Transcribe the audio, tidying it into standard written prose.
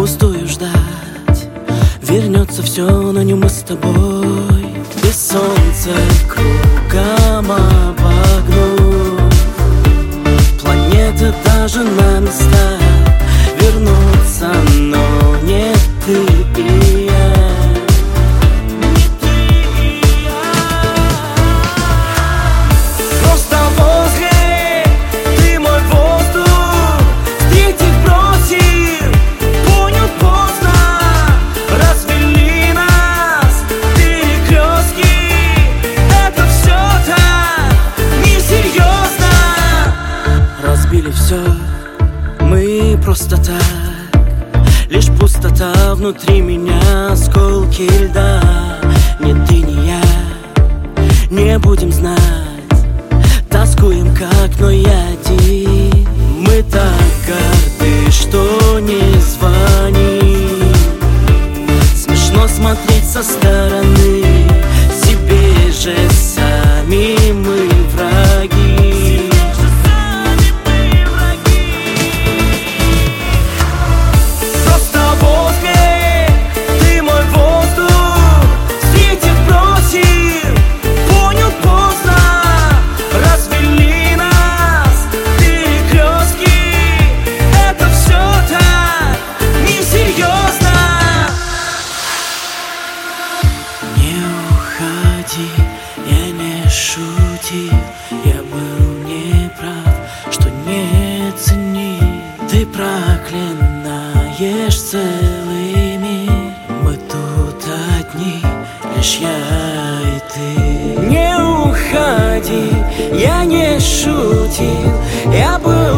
впустую ждать. Вернется все, но не мы с тобой. Без солнца кругом обогнув планеты даже на места вернутся, но не ты и я. Не ты и я. Просто возле ты мой воздух, встретив бросив, понял поздно, развели нас перекрестки. Это все так несерьезно. Разбили все мы просто так, лишь пустота внутри меня, осколки льда. Нет, ты не я, не будем знать, тоскуем как, но я один. Мы так горды, что не звоним. Смешно смотреть со стороны, себе же сами мы враги. Я не шутил, я был неправ, что не ценил. Ты проклинаешь целый мир, мы тут одни, лишь я и ты. Не уходи, я не шутил, я был